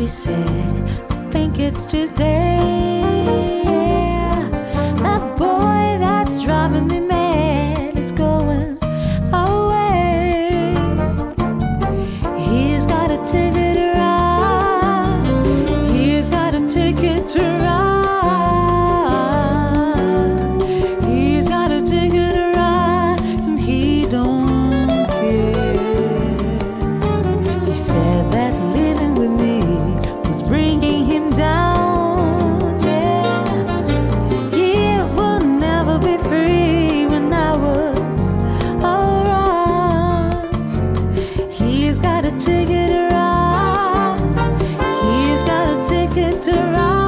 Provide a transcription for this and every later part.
be said. I think it's today. That boy that's driving me mad is going away. He's got a ticket to ride. He's got a ticket to ride. He's got a ticket to ride, and he don't care. He said that living with me was bringing him down, yeah. He will never be free when I was around. He's got a ticket to ride. He's got a ticket to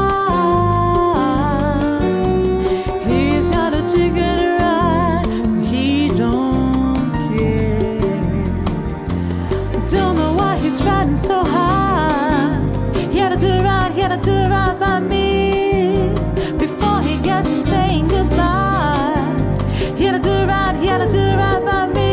ride. He's got a ticket to ride. He don't care. Don't know why he's riding so high. He had to ride, he had to ride by me before he gets to saying goodbye. He had to ride, he had to ride by me.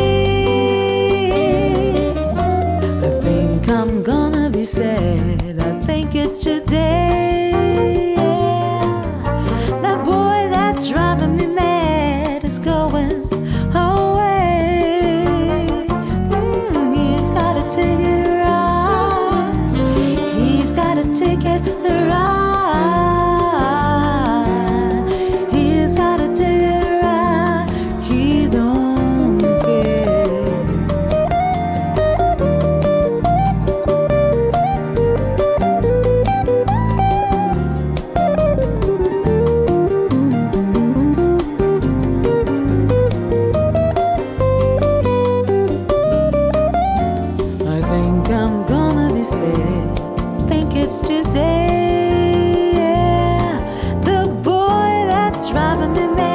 I think I'm gonna be sad. I think it's today. That boy that's driving me mad is going away. He's got a ticket to ride. He's got a ticket to ride. He's got a ticket to ride. He don't care. I think I'm gonna be sad. Think it's today. The boy that's driving me mad